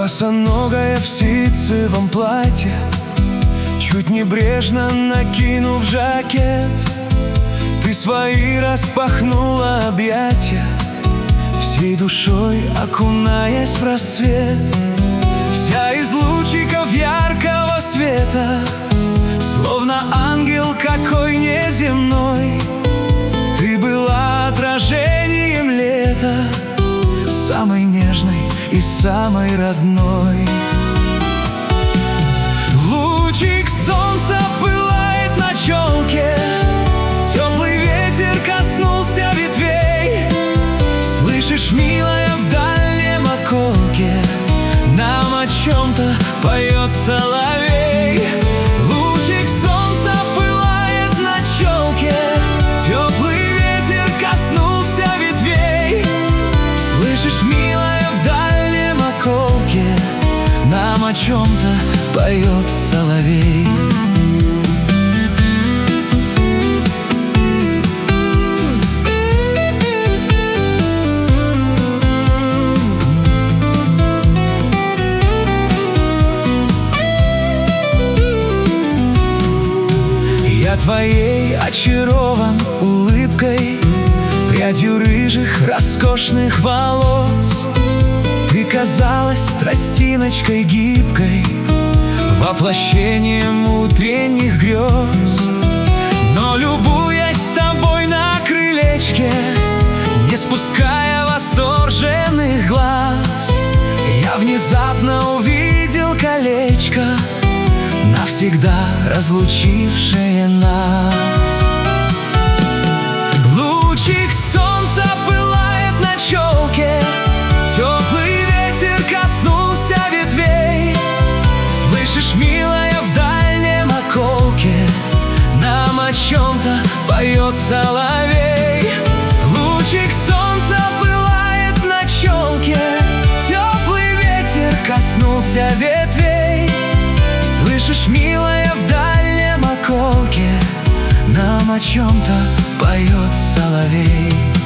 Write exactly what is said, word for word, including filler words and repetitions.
Босоногая в ситцевом платье, чуть небрежно накинув жакет, ты свои распахнула объятия, всей душой окунаясь в рассвет. Вся из лучиков яркого света, словно ангел какой неземной, ты была отражением лета, самой нежной и самой родной. Лучик солнца пылает на челке, теплый ветер коснулся ветвей. Слышишь, милая, в дальнем околке нам о чем-то поет соловей. Лучик солнца пылает на челке, теплый ветер коснулся ветвей. Слышишь, милая, в дальнем околке нам о чем-то поет соловей. Я твоей очарован улыбкой, прядью рыжих роскошных волос. Ты казалась тростиночкой гибкой, воплощением утренних грез. Но, любуясь тобой на крылечке, не спуская восторженных глаз, я внезапно увидел колечко, навсегда разлучившее нас. Лучик солнца пылает на челке, теплый ветер коснулся ветвей. Слышишь, милая, в дальнем околке нам о чем-то поет соловей. Лучик солнца пылает на челке, теплый ветер коснулся ветвей. Слышишь, милая, в дальнем околке нам о чем-то поет соловей.